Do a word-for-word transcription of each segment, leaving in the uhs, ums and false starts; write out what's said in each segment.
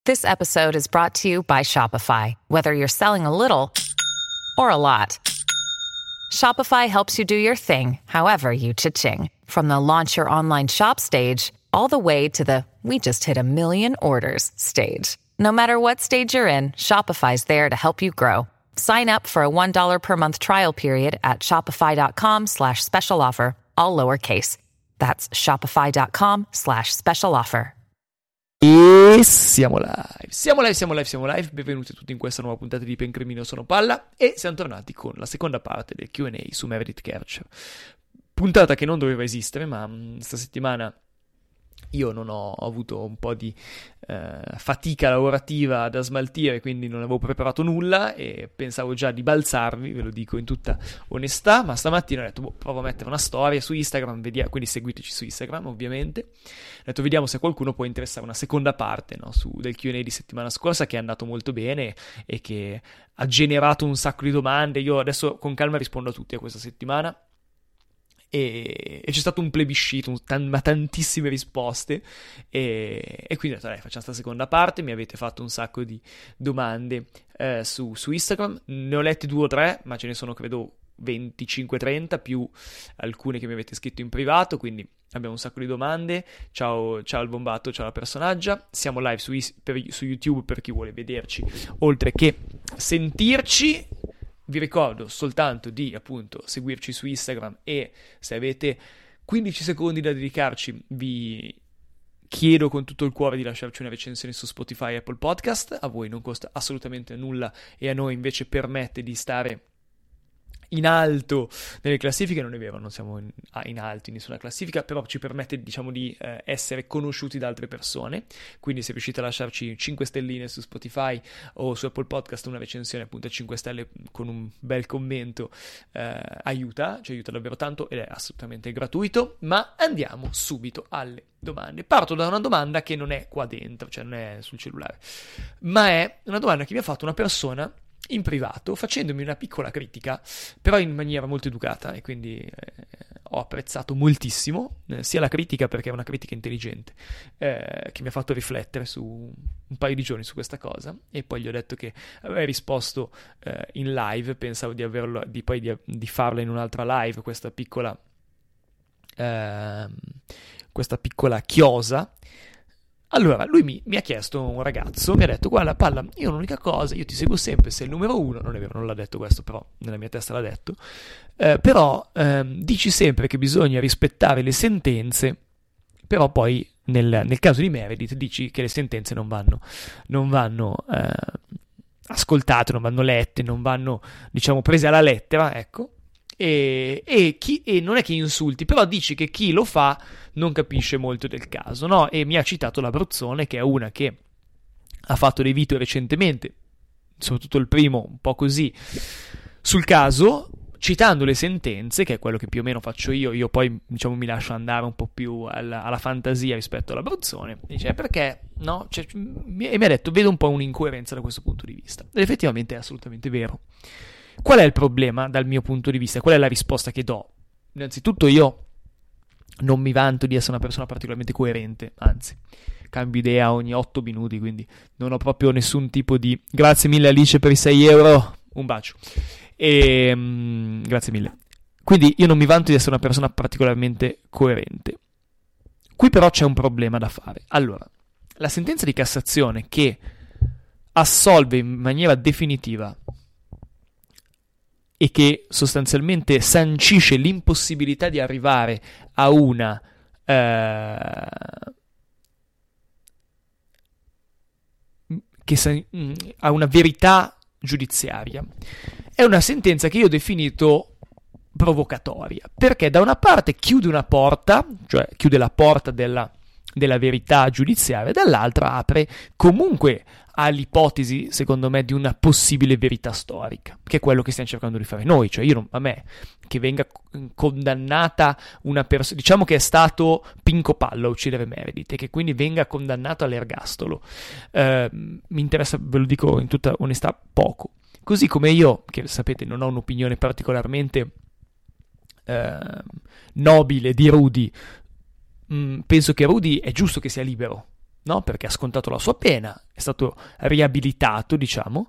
This episode is brought to you by Shopify. Whether you're selling a little or a lot, Shopify helps you do your thing, however you cha-ching. From the launch your online shop stage, all the way to the we just hit a million orders stage. No matter what stage you're in, Shopify's there to help you grow. Sign up for a one dollar per month trial period at shopify.com slash special offer, all lowercase. That's shopify.com slash special offer. E siamo live, siamo live, siamo live, siamo live. Benvenuti tutti in questa nuova puntata di Pencremino Sono Palla. E siamo tornati con la seconda parte del Q and A su Meredith Kercher. Puntata che non doveva esistere, ma mh, sta settimana io non ho avuto un po' di eh, fatica lavorativa da smaltire, quindi non avevo preparato nulla e pensavo già di balzarvi, ve lo dico in tutta onestà, ma stamattina ho detto, boh, provo a mettere una storia su Instagram, vediamo, quindi seguiteci su Instagram ovviamente. Ho detto, vediamo se qualcuno può interessare una seconda parte, no, su, del Q and A di settimana scorsa, che è andato molto bene e che ha generato un sacco di domande. Io adesso con calma rispondo a tutti a questa settimana. E, e c'è stato un plebiscito, un tan- ma tantissime risposte e, e quindi ho detto dai, facciamo questa seconda parte. Mi avete fatto un sacco di domande eh, su, su Instagram, ne ho letti due o tre, ma ce ne sono credo venticinque trenta, più alcune che mi avete scritto in privato, quindi abbiamo un sacco di domande. Ciao, ciao al Bombato, ciao alla personaggia. Siamo live su, per, su YouTube per chi vuole vederci oltre che sentirci. Vi ricordo soltanto di appunto seguirci su Instagram e se avete quindici secondi da dedicarci vi chiedo con tutto il cuore di lasciarci una recensione su Spotify e Apple Podcast. A voi non costa assolutamente nulla e a noi invece permette di stare in alto nelle classifiche. Non è vero, non siamo in, ah, in alto in nessuna classifica, però ci permette, diciamo, di eh, essere conosciuti da altre persone. Quindi se riuscite a lasciarci cinque stelline su Spotify o su Apple Podcast, una recensione appunto a cinque stelle con un bel commento eh, aiuta, ci aiuta davvero tanto ed è assolutamente gratuito. Ma andiamo subito alle domande. Parto da una domanda che non è qua dentro, cioè non è sul cellulare, ma è una domanda che mi ha fatto una persona in privato, facendomi una piccola critica, però in maniera molto educata, e quindi eh, ho apprezzato moltissimo eh, sia la critica, perché è una critica intelligente, eh, che mi ha fatto riflettere su un paio di giorni su questa cosa, e poi gli ho detto che avrei risposto eh, in live. Pensavo di averlo, di poi di, di farla in un'altra live, questa piccola eh, questa piccola chiosa. Allora, lui mi, mi ha chiesto, un ragazzo, mi ha detto, guarda Palla, io l'unica cosa, io ti seguo sempre, sei il numero uno, non è vero, non l'ha detto questo, però nella mia testa l'ha detto, eh, però ehm, dici sempre che bisogna rispettare le sentenze, però poi nel, nel caso di Meredith dici che le sentenze non vanno, non vanno eh, ascoltate, non vanno lette, non vanno, diciamo, prese alla lettera, ecco. E, e, chi, e non è che insulti, però dici che chi lo fa non capisce molto del caso, no? E mi ha citato l'Abruzzone, che è una che ha fatto dei video recentemente, soprattutto il primo un po' così sul caso, citando le sentenze, che è quello che più o meno faccio io. Io poi, diciamo, mi lascio andare un po' più alla, alla fantasia rispetto all'Abruzzone. Dice, perché, no? Cioè, e mi ha detto, vedo un po' un'incoerenza da questo punto di vista. Ed effettivamente è assolutamente vero. Qual è il problema dal mio punto di vista? Qual è la risposta che do? Innanzitutto, io non mi vanto di essere una persona particolarmente coerente, anzi, cambio idea ogni otto minuti, quindi non ho proprio nessun tipo di... Grazie mille Alice per i sei euro, un bacio. E, um, grazie mille. Quindi io non mi vanto di essere una persona particolarmente coerente. Qui però c'è un problema da fare. Allora, la sentenza di Cassazione che assolve in maniera definitiva e che sostanzialmente sancisce l'impossibilità di arrivare a una eh, che sa- a una verità giudiziaria, è una sentenza che io ho definito provocatoria, perché da una parte chiude una porta, cioè chiude la porta della, della verità giudiziaria, dall'altra apre comunque all'ipotesi, secondo me, di una possibile verità storica, che è quello che stiamo cercando di fare noi. Cioè io non, a me che venga condannata una persona, diciamo che è stato Pinco Pallo a uccidere Meredith e che quindi venga condannato all'ergastolo, eh, mi interessa, ve lo dico in tutta onestà, poco. Così come io, che sapete non ho un'opinione particolarmente eh, nobile di Rudy, mh, penso che Rudy è giusto che sia libero, no? Perché ha scontato la sua pena, è stato riabilitato, diciamo,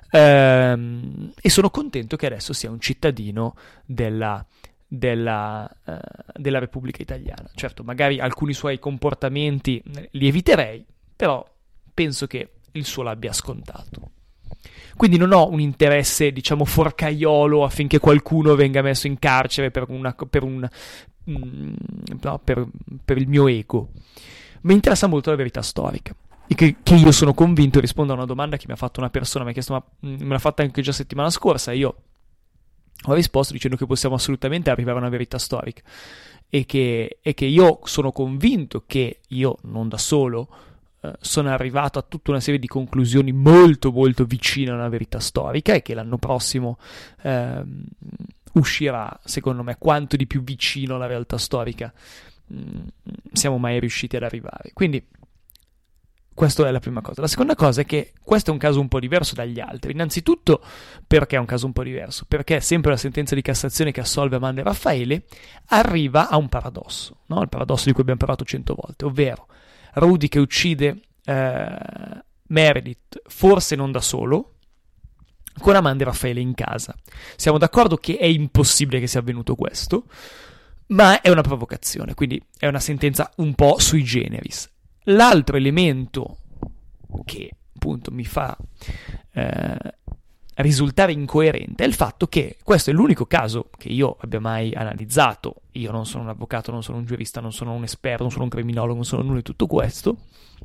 ehm, e sono contento che adesso sia un cittadino della, della, uh, della Repubblica Italiana. Certo, magari alcuni suoi comportamenti li eviterei, però penso che il suo l'abbia scontato. Quindi non ho un interesse, diciamo, forcaiolo affinché qualcuno venga messo in carcere per, una, per, un, mm, no, per, per il mio ego. Mi interessa molto la verità storica, e che, che io sono convinto, rispondo a una domanda che mi ha fatto una persona, mi ha chiesto, ma me l'ha fatta anche già settimana scorsa, e io ho risposto dicendo che possiamo assolutamente arrivare a una verità storica, e che, e che io sono convinto che io, non da solo, sono arrivato a tutta una serie di conclusioni molto molto vicine a una verità storica, e che l'anno prossimo ehm, uscirà, secondo me, quanto di più vicino alla realtà storica mh, siamo mai riusciti ad arrivare. Quindi questa è la prima cosa. La seconda cosa è che questo è un caso un po' diverso dagli altri. Innanzitutto, perché è un caso un po' diverso? Perché sempre la sentenza di Cassazione che assolve Amanda e Raffaele arriva a un paradosso, no? Il paradosso di cui abbiamo parlato cento volte, ovvero Rudy che uccide eh, Meredith, forse non da solo, con Amanda e Raffaele in casa. Siamo d'accordo che è impossibile che sia avvenuto questo, ma è una provocazione, quindi è una sentenza un po' sui generis. L'altro elemento che appunto mi fa eh, risultare incoerente è il fatto che questo è l'unico caso che io abbia mai analizzato. Io non sono un avvocato, non sono un giurista, non sono un esperto, non sono un criminologo, non sono nulla di tutto questo.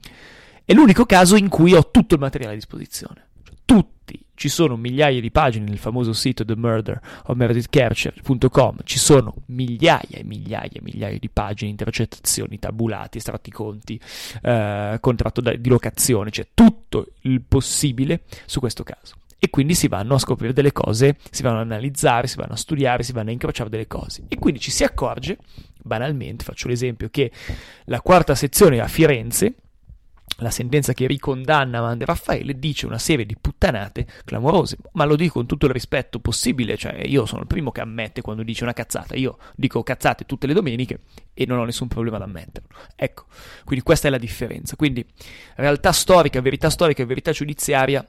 È l'unico caso in cui ho tutto il materiale a disposizione. Cioè, tutti. Ci sono migliaia di pagine nel famoso sito The Murder of Meredith Kercher punto com. Ci sono migliaia e migliaia e migliaia di pagine, intercettazioni, tabulati, estratti conti, eh, contratto di locazione. C'è tutto il possibile su questo caso. E quindi si vanno a scoprire delle cose, si vanno ad analizzare, si vanno a studiare, si vanno a incrociare delle cose. E quindi ci si accorge, banalmente, faccio l'esempio, che la quarta sezione a Firenze, la sentenza che ricondanna Amanda e Raffaele, dice una serie di puttanate clamorose, ma lo dico con tutto il rispetto possibile, cioè io sono il primo che ammette quando dice una cazzata, io dico cazzate tutte le domeniche e non ho nessun problema ad ammetterlo. Ecco, quindi questa è la differenza. Quindi realtà storica, verità storica e verità giudiziaria,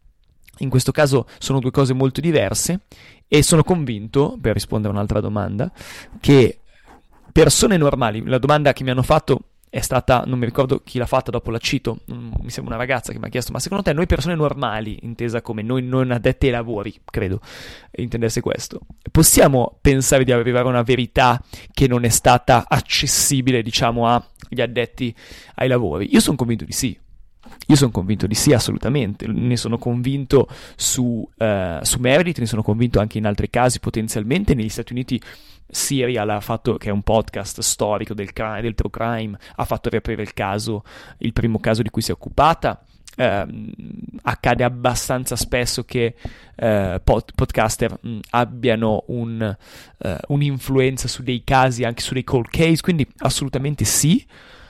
in questo caso sono due cose molto diverse, e sono convinto, per rispondere a un'altra domanda, che persone normali, la domanda che mi hanno fatto è stata, non mi ricordo chi l'ha fatta, dopo la cito, mi sembra una ragazza che mi ha chiesto, ma secondo te noi persone normali, intesa come noi non addetti ai lavori, credo intendesse questo, possiamo pensare di arrivare a una verità che non è stata accessibile, diciamo, agli addetti ai lavori? Io sono convinto di sì. Io sono convinto di sì, assolutamente. Ne sono convinto su, uh, su Meredith, ne sono convinto anche in altri casi potenzialmente. Negli Stati Uniti Serial ha fatto, che è un podcast storico del, crime, del true crime, ha fatto riaprire il caso, il primo caso di cui si è occupata. Uh, accade abbastanza spesso che uh, pod- podcaster mh, abbiano un, uh, un'influenza su dei casi, anche su dei cold case, quindi assolutamente sì.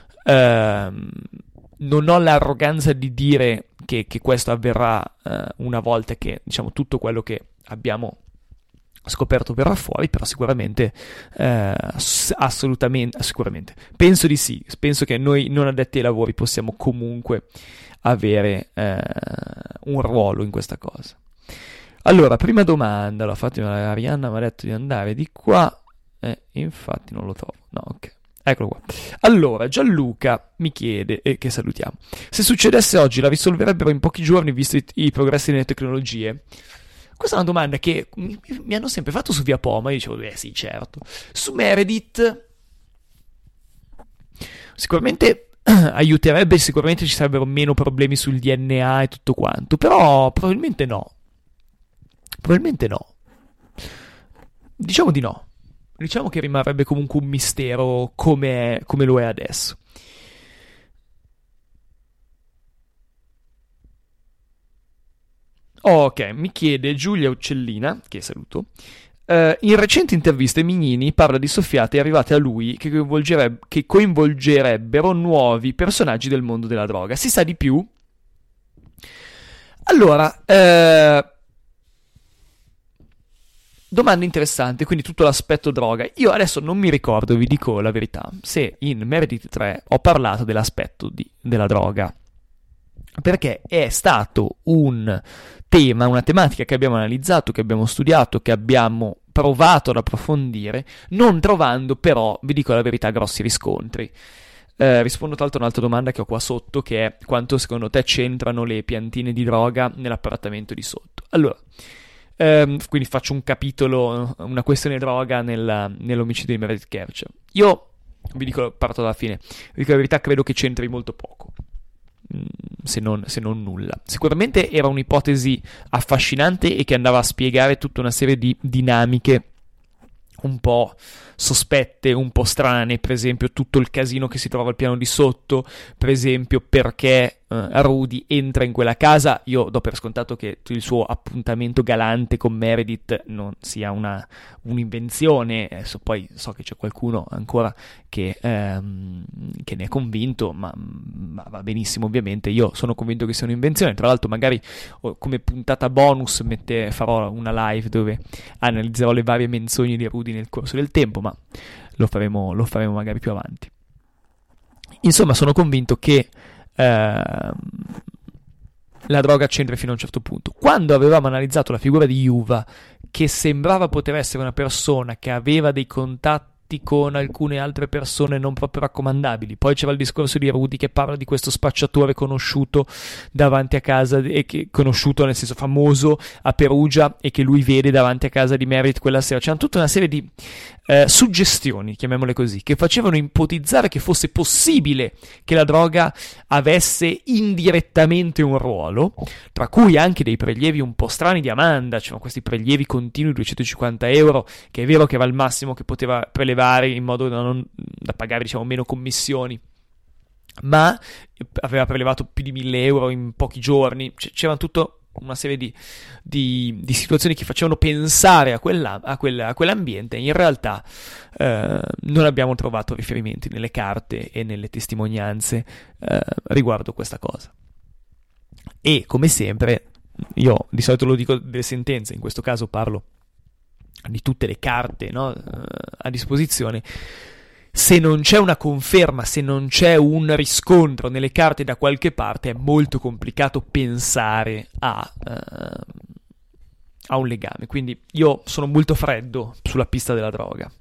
Uh, Non ho l'arroganza di dire che, che questo avverrà eh, una volta che, diciamo, tutto quello che abbiamo scoperto verrà fuori, però sicuramente, eh, assolutamente, sicuramente, penso di sì, penso che noi non addetti ai lavori possiamo comunque avere eh, un ruolo in questa cosa. Allora, prima domanda, l'ho fatta Arianna, mi ha detto di andare di qua, e eh, infatti non lo trovo, no, ok. Eccolo qua. Allora, Gianluca mi chiede, e che salutiamo, se succedesse oggi la risolverebbero in pochi giorni visto i, i progressi nelle tecnologie? Questa è una domanda che mi, mi hanno sempre fatto su Via Poma, io dicevo, eh sì, certo. Su Meredith sicuramente aiuterebbe, sicuramente ci sarebbero meno problemi sul D N A e tutto quanto, però probabilmente no. Probabilmente no. Diciamo di no. Diciamo che rimarrebbe comunque un mistero come, come lo è adesso. Ok, mi chiede Giulia Uccellina, che saluto, uh, in recenti interviste Mignini parla di soffiate arrivate a lui che, coinvolgereb- che coinvolgerebbero nuovi personaggi del mondo della droga. Si sa di più? Allora, uh, domanda interessante, quindi tutto l'aspetto droga. Io adesso non mi ricordo, vi dico la verità, se in Meredith tre ho parlato dell'aspetto di, della droga, perché è stato un tema, una tematica che abbiamo analizzato, che abbiamo studiato, che abbiamo provato ad approfondire, non trovando però, vi dico la verità, grossi riscontri. Eh, rispondo tra l'altro a un'altra domanda che ho qua sotto, che è: quanto secondo te c'entrano le piantine di droga nell'appartamento di sotto? Allora, ehm, quindi faccio un capitolo, una questione droga nel, nell'omicidio di Meredith Kercher. Io vi dico, parto dalla fine, vi dico la verità, credo che c'entri molto poco, se non, se non nulla. Sicuramente era un'ipotesi affascinante e che andava a spiegare tutta una serie di dinamiche un po' sospette, un po' strane, per esempio tutto il casino che si trova al piano di sotto, per esempio perché uh, Rudy entra in quella casa. Io do per scontato che il suo appuntamento galante con Meredith non sia una un'invenzione, adesso poi so che c'è qualcuno ancora che, ehm, che ne è convinto, ma, ma va benissimo, ovviamente io sono convinto che sia un'invenzione. Tra l'altro magari oh, come puntata bonus mette, farò una live dove analizzerò le varie menzogne di Rudy nel corso del tempo, ma lo faremo, lo faremo magari più avanti. Insomma, sono convinto che ehm, la droga c'entra fino a un certo punto. Quando avevamo analizzato la figura di Juva, che sembrava poter essere una persona che aveva dei contatti con alcune altre persone non proprio raccomandabili, poi c'era il discorso di Rudy che parla di questo spacciatore conosciuto davanti a casa, e che conosciuto nel senso famoso a Perugia, e che lui vede davanti a casa di Meredith quella sera. C'erano tutta una serie di eh, suggestioni, chiamiamole così, che facevano ipotizzare che fosse possibile che la droga avesse indirettamente un ruolo, tra cui anche dei prelievi un po' strani di Amanda. C'erano questi prelievi continui, duecentocinquanta euro, che è vero che era il massimo che poteva prelevare in modo da, non, da pagare, diciamo, meno commissioni, ma aveva prelevato più di mille euro in pochi giorni. C- c'era tutta una serie di, di, di situazioni che facevano pensare a, quella, a, quella, a quell'ambiente. In realtà eh, non abbiamo trovato riferimenti nelle carte e nelle testimonianze eh, riguardo questa cosa. E come sempre, io di solito lo dico delle sentenze, in questo caso parlo di tutte le carte, no, a disposizione. Se non c'è una conferma, se non c'è un riscontro nelle carte da qualche parte, è molto complicato pensare a, uh, a un legame. Quindi io sono molto freddo sulla pista della droga.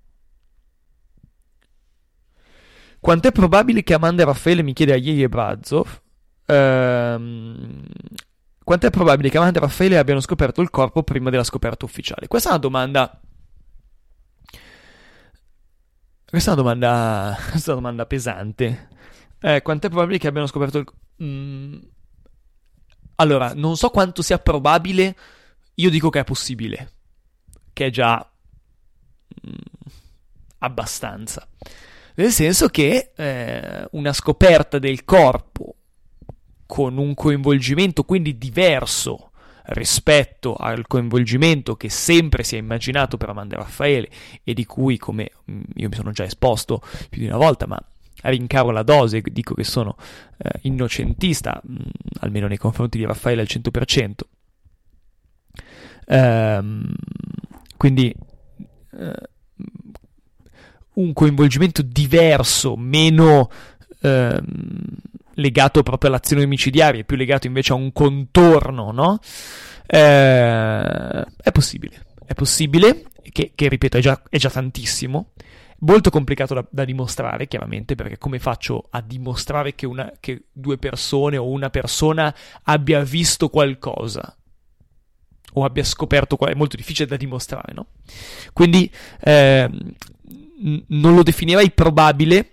Quant'è probabile che Amanda e Raffaele, mi chiede a Ieri e Brazov, ehm, quanto è probabile che Amanda e Raffaele abbiano scoperto il corpo prima della scoperta ufficiale? Questa è una domanda... Questa è una domanda... Questa è una domanda pesante. Eh, quanto è probabile che abbiano scoperto il... Mm. Allora, non so quanto sia probabile, io dico che è possibile. Che è già... Mm, abbastanza. Nel senso che eh, una scoperta del corpo con un coinvolgimento quindi diverso rispetto al coinvolgimento che sempre si è immaginato per Amanda e Raffaele, e di cui, come io mi sono già esposto più di una volta, ma rincaro la dose, dico che sono eh, innocentista, mh, almeno nei confronti di Raffaele al cento per cento. Ehm, quindi eh, un coinvolgimento diverso, meno ehm, legato proprio all'azione omicidiaria, più legato invece a un contorno, no? Eh, è possibile, è possibile, che, che ripeto è già, è già tantissimo, molto complicato da, da dimostrare, chiaramente, perché come faccio a dimostrare che, una, che due persone o una persona abbia visto qualcosa o abbia scoperto qualcosa? È molto difficile da dimostrare, no? Quindi eh, non lo definirei probabile,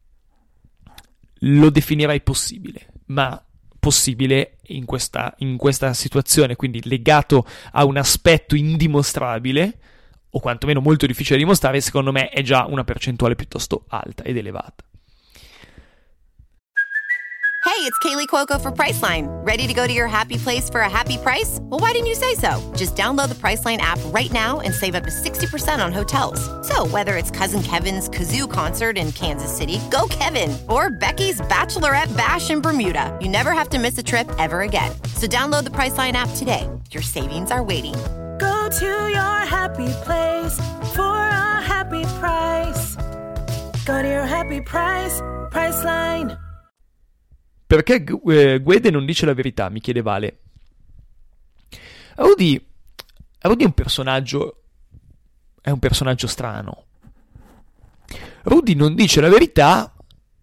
lo definirei possibile, ma possibile in questa, in questa situazione, quindi legato a un aspetto indimostrabile, o quantomeno molto difficile da dimostrare, secondo me è già una percentuale piuttosto alta ed elevata. Hey, it's Kaylee Cuoco for Priceline. Ready to go to your happy place for a happy price? Well, why didn't you say so? Just download the Priceline app right now and save up to sixty percent on hotels. So whether it's Cousin Kevin's Kazoo Concert in Kansas City, go Kevin, or Becky's Bachelorette Bash in Bermuda, you never have to miss a trip ever again. So download the Priceline app today. Your savings are waiting. Go to your happy place for a happy price. Go to your happy price, Priceline. Perché eh, Guede non dice la verità, mi chiede Vale. Rudy, Rudy è un personaggio, è un personaggio strano. Rudy non dice la verità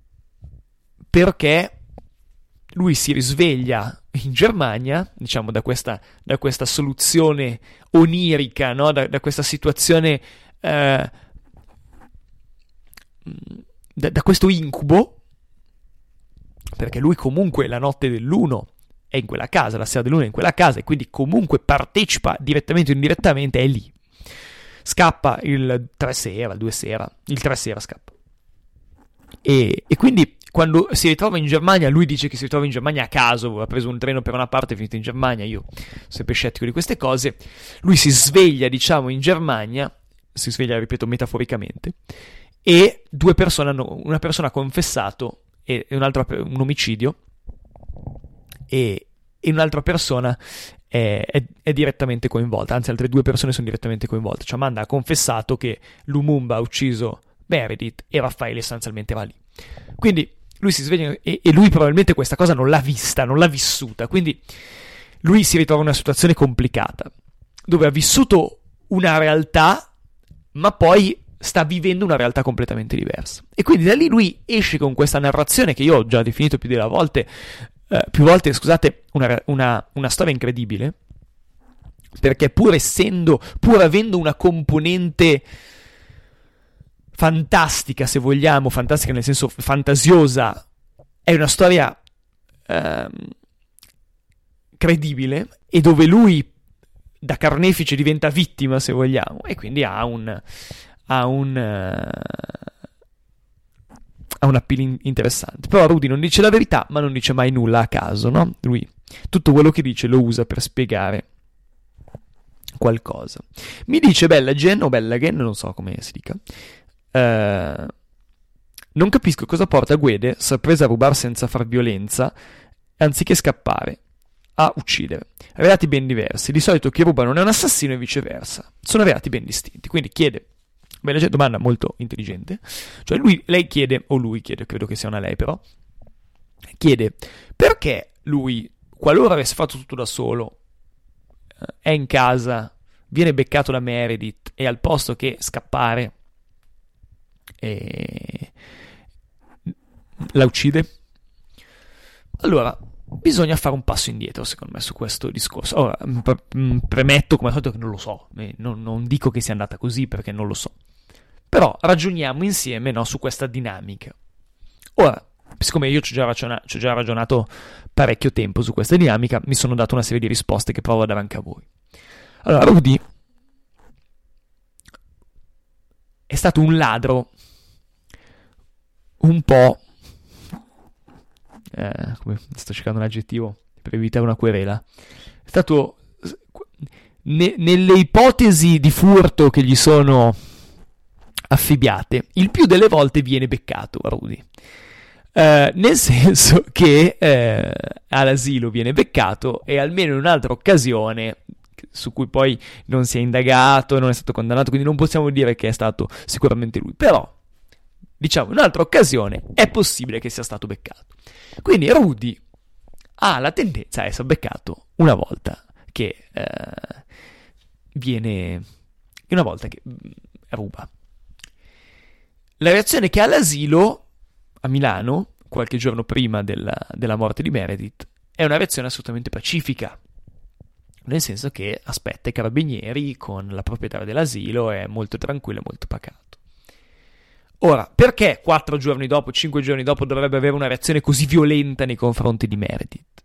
perché lui si risveglia in Germania, diciamo da questa, da questa soluzione onirica, no? da, da questa situazione, eh, da, da questo incubo, perché lui comunque la notte dell'uno è in quella casa, la sera dell'uno è in quella casa, e quindi comunque partecipa direttamente o indirettamente, è lì. Scappa il tre sera, il due sera, il tre sera scappa. E, e quindi quando si ritrova in Germania, lui dice che si ritrova in Germania a caso, ha preso un treno per una parte, è finito in Germania, io sono sempre scettico di queste cose. Lui si sveglia, diciamo, in Germania, si sveglia, ripeto, metaforicamente, e due persone hanno, una persona ha confessato, e un'altra, un omicidio, e, e un'altra persona È, è, è direttamente coinvolta, anzi altre due persone sono direttamente coinvolte. Cioè Amanda ha confessato che Lumumba ha ucciso Meredith e Raffaele sostanzialmente va lì. Quindi lui si sveglia e, e lui probabilmente questa cosa non l'ha vista, non l'ha vissuta, quindi lui si ritrova in una situazione complicata dove ha vissuto una realtà ma poi sta vivendo una realtà completamente diversa, e quindi da lì lui esce con questa narrazione che io ho già definito più delle volte Uh, più volte, scusate, una, una, una storia incredibile, perché pur essendo, pur avendo una componente fantastica, se vogliamo, fantastica nel senso fantasiosa, è una storia uh, credibile, e dove lui da carnefice diventa vittima, se vogliamo, e quindi ha un ha un uh, ha un appeal interessante. Però Rudy non dice la verità, ma non dice mai nulla a caso, no? Lui tutto quello che dice lo usa per spiegare qualcosa. Mi dice Bella Gen o Bella Gen, non so come si dica, uh, non capisco cosa porta Guede, sorpresa a rubare senza far violenza, anziché scappare, a uccidere. Reati ben diversi. Di solito chi ruba non è un assassino e viceversa. Sono reati ben distinti. Quindi chiede, beh, la domanda molto intelligente, cioè lui, lei chiede, o lui chiede, credo che sia una lei però, chiede perché lui, qualora avesse fatto tutto da solo, è in casa, viene beccato da Meredith e al posto che scappare e la uccide. Allora bisogna fare un passo indietro, secondo me, su questo discorso. Ora, pre- premetto come al solito che non lo so, non, non dico che sia andata così perché non lo so, però ragioniamo insieme, no, su questa dinamica. Ora, siccome io ci ho già, ragiona- ci ho già ragionato parecchio tempo su questa dinamica, mi sono dato una serie di risposte che provo a dare anche a voi. Allora, Rudy è stato un ladro un po'... Eh, come sto cercando un aggettivo per evitare una querela. È stato ne, nelle ipotesi di furto che gli sono affibbiate, il più delle volte viene beccato a Rudy, eh, nel senso che eh, all'asilo viene beccato, e almeno in un'altra occasione su cui poi non si è indagato, non è stato condannato, quindi non possiamo dire che è stato sicuramente lui, però diciamo in un'altra occasione è possibile che sia stato beccato. Quindi Rudy ha la tendenza a essere beccato una volta che eh, viene una volta che ruba. La reazione che ha all'asilo a Milano qualche giorno prima della, della morte di Meredith è una reazione assolutamente pacifica, nel senso che aspetta i carabinieri con la proprietaria dell'asilo, è molto tranquillo e molto pacato. Ora, perché quattro giorni dopo, cinque giorni dopo dovrebbe avere una reazione così violenta nei confronti di Meredith?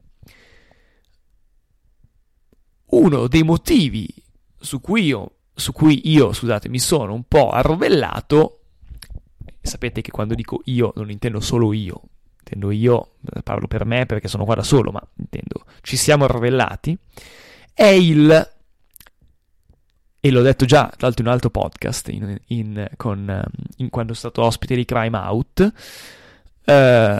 Uno dei motivi su cui io, su cui io, scusate, mi sono un po' arrovellato, sapete che quando dico io non intendo solo io, intendo io, parlo per me perché sono qua da solo, ma intendo ci siamo arrovellati, è il... e l'ho detto già, tra l'altro in un altro podcast, in, in, con, in, quando sono stato ospite di Crime Out, eh,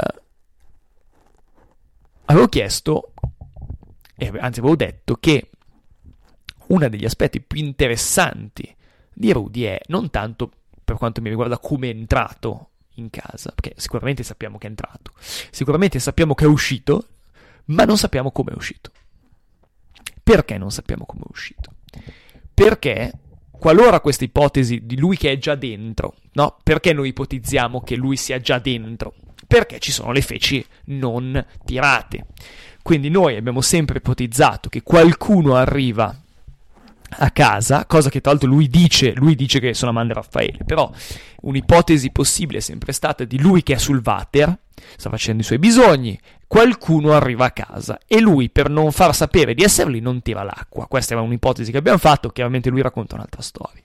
avevo chiesto, eh, anzi avevo detto che uno degli aspetti più interessanti di Rudy è non tanto, per quanto mi riguarda, come è entrato in casa, perché sicuramente sappiamo che è entrato, sicuramente sappiamo che è uscito, ma non sappiamo come è uscito. Perché non sappiamo come è uscito? Perché qualora questa ipotesi di lui che è già dentro, no? Perché noi ipotizziamo che lui sia già dentro? Perché ci sono le feci non tirate. Quindi noi abbiamo sempre ipotizzato che qualcuno arriva a casa, cosa che tra l'altro lui dice, lui dice che sono Amanda e Raffaele, però un'ipotesi possibile è sempre stata di lui che è sul water, sta facendo i suoi bisogni, qualcuno arriva a casa e lui, per non far sapere di essere lì, non tira l'acqua. Questa era un'ipotesi che abbiamo fatto, chiaramente lui racconta un'altra storia.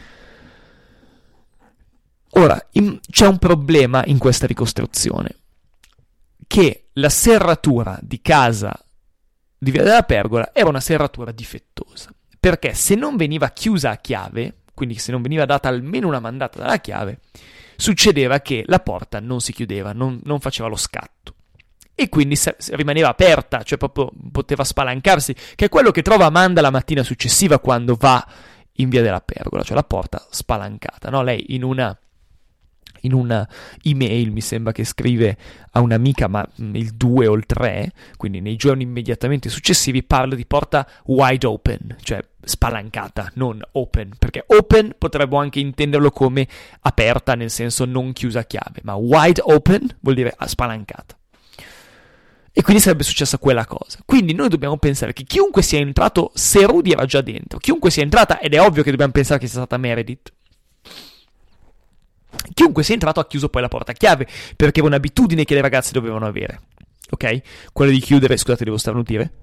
Ora, in, c'è un problema in questa ricostruzione, che la serratura di casa di Via della Pergola era una serratura difettosa, perché se non veniva chiusa a chiave, quindi se non veniva data almeno una mandata dalla chiave, succedeva che la porta non si chiudeva, non, non faceva lo scatto, e quindi se, se rimaneva aperta, cioè proprio poteva spalancarsi, che è quello che trova Amanda la mattina successiva quando va in Via della Pergola, cioè la porta spalancata, no? Lei in una in una email, mi sembra che scrive a un'amica, ma il due o il tre, quindi nei giorni immediatamente successivi, parla di porta wide open, cioè spalancata, non open, perché open potremmo anche intenderlo come aperta, nel senso non chiusa a chiave, ma wide open vuol dire spalancata. E quindi sarebbe successa quella cosa. Quindi noi dobbiamo pensare che chiunque sia entrato, se Rudy era già dentro, chiunque sia entrata, ed è ovvio che dobbiamo pensare che sia stata Meredith, chiunque sia entrato ha chiuso poi la porta a chiave, perché era un'abitudine che le ragazze dovevano avere, ok? Quella di chiudere, scusate, devo starnutire.